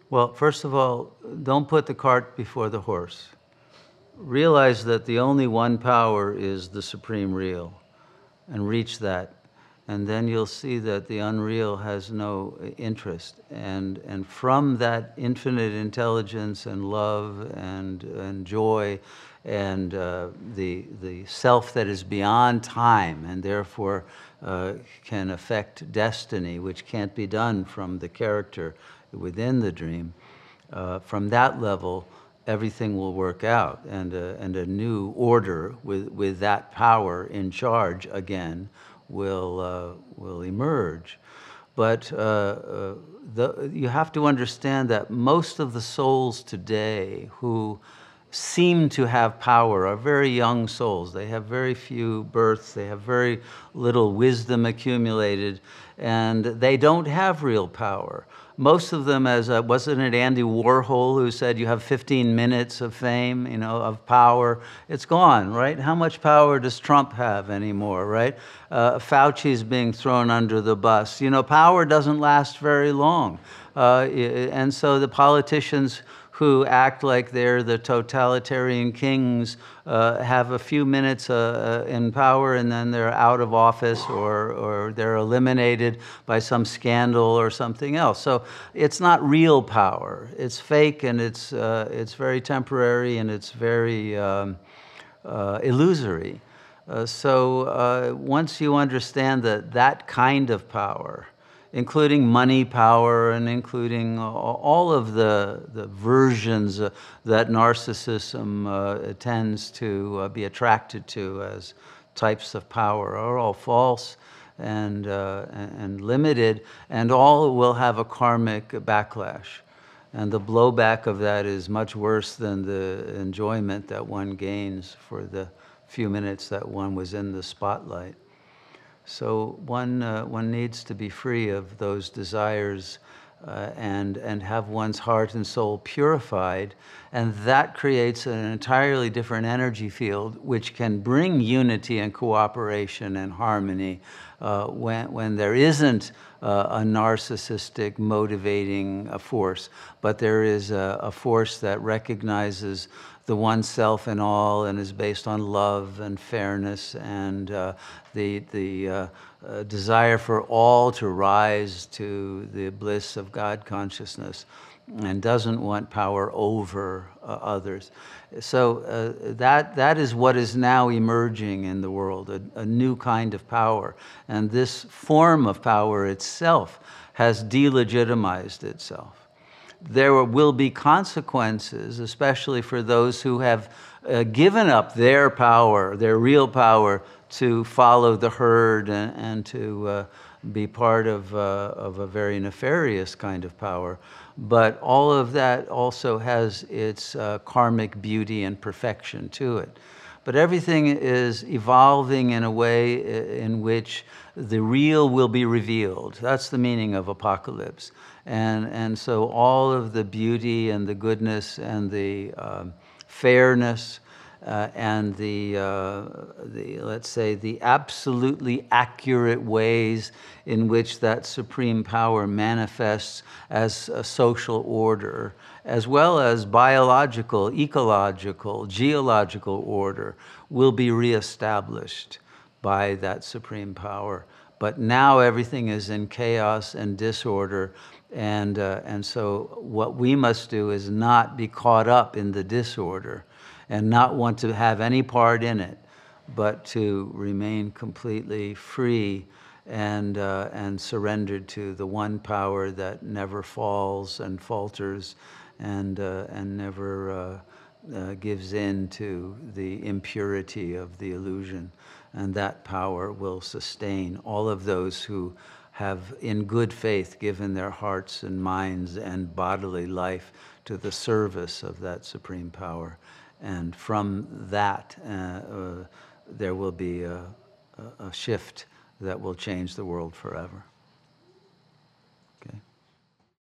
Well, first of all, don't put the cart before the horse. Realize that the only one power is the supreme real, and reach that. And then you'll see that the unreal has no interest. And from that infinite intelligence and love and joy and the self that is beyond time and therefore can affect destiny, which can't be done from the character within the dream, from that level, everything will work out, and a new order with that power in charge again will emerge. But you have to understand that most of the souls today who seem to have power are very young souls. They have very few births, they have very little wisdom accumulated, and they don't have real power. Most of them, as wasn't it Andy Warhol who said you have 15 minutes of fame, of power? It's gone, right? How much power does Trump have anymore, right? Fauci's being thrown under the bus. Power doesn't last very long. And so the politicians who act like they're the totalitarian kings have a few minutes in power, and then they're out of office, or they're eliminated by some scandal or something else. So it's not real power. It's fake, and it's very temporary, and it's very illusory. So once you understand that kind of power, including money power and including all of the versions that narcissism tends to be attracted to as types of power, are all false and limited, and all will have a karmic backlash. And the blowback of that is much worse than the enjoyment that one gains for the few minutes that one was in the spotlight. So one needs to be free of those desires and have one's heart and soul purified, and that creates an entirely different energy field which can bring unity and cooperation and harmony when there isn't a narcissistic motivating force, but there is a force that recognizes the one self in all and is based on love and fairness and the desire for all to rise to the bliss of God consciousness, and doesn't want power over others. So that is what is now emerging in the world, a new kind of power. And this form of power itself has delegitimized itself. There will be consequences, especially for those who have given up their power, their real power, to follow the herd and to be part of a very nefarious kind of power. But all of that also has its karmic beauty and perfection to it. But everything is evolving in a way in which the real will be revealed. That's the meaning of apocalypse. And so all of the beauty and the goodness and the fairness and the let's say the absolutely accurate ways in which that supreme power manifests as a social order, as well as biological, ecological, geological order, will be reestablished by that supreme power. But now everything is in chaos and disorder, and so what we must do is not be caught up in the disorder and not want to have any part in it, but to remain completely free and surrendered to the one power that never falls and falters and never gives in to the impurity of the illusion. And that power will sustain all of those who have in good faith given their hearts and minds and bodily life to the service of that supreme power. And from that, there will be a shift that will change the world forever.